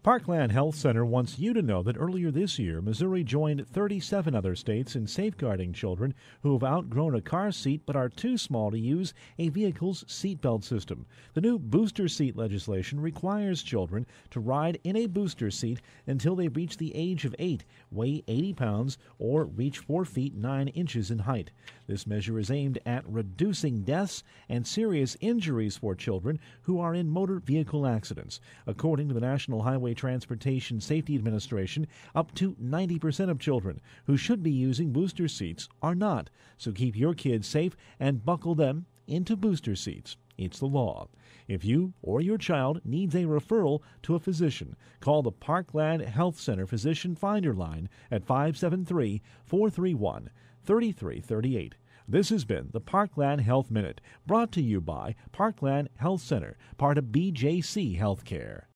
Parkland Health Center wants you to know that earlier this year, Missouri joined 37 other states in safeguarding children who have outgrown a car seat but are too small to use a vehicle's seatbelt system. The new booster seat legislation requires children to ride in a booster seat until they reach the age of 8, weigh 80 pounds, or reach 4 feet 9 inches in height. This measure is aimed at reducing deaths and serious injuries for children who are in motor vehicle accidents. According to the National Highway Transportation Safety Administration, up to 90% of children who should be using booster seats are not. So keep your kids safe and buckle them into booster seats. It's the law. If you or your child needs a referral to a physician, call the Parkland Health Center Physician Finder line at 573-431-3338. This has been the Parkland Health Minute, brought to you by Parkland Health Center, part of BJC Healthcare.